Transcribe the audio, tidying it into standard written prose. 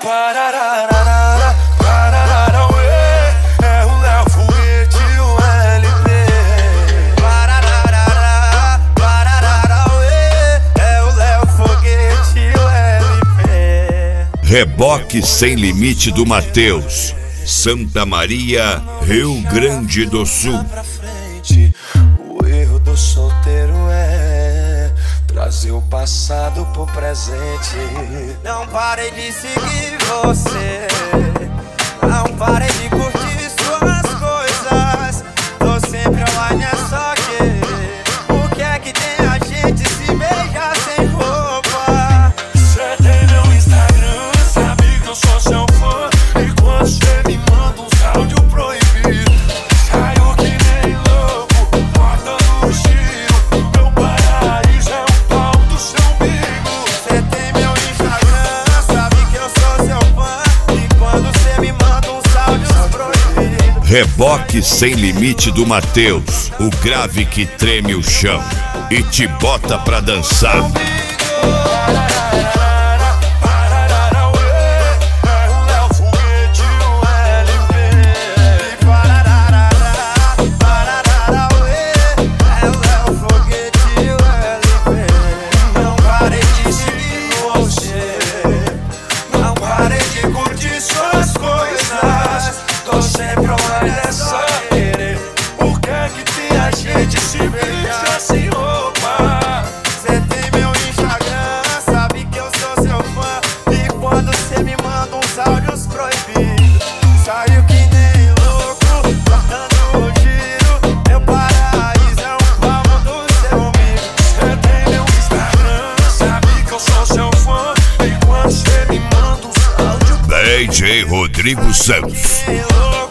Parararara, parararauê, é o Léo Foguete e o LP. Parararara, parararauê, é o Léo Foguete e o LP. Reboque Sem Limite do Matheus, Santa Maria, Rio Grande do Sul. O erro do solteiro é trazer o passado pro presente. Não parei de seguir você, não parei de curtir suas coisas. Tô sempre online, é só que o que é que tem a gente se beijar sem roupa? Cê tem meu Instagram, sabe que eu sou seu fã. E quando cê me manda uns áudio proibido, saio que nem louco, cortando o giro. Meu paraíso é o pau do seu umbigo. Cê tem meu Instagram, sabe que eu sou seu fã. E quando cê me manda uns áudios proibidos. Reboque Sem Limite do Matheus, o grave que treme o chão e te bota pra dançar. DJ Rodrigo Santos.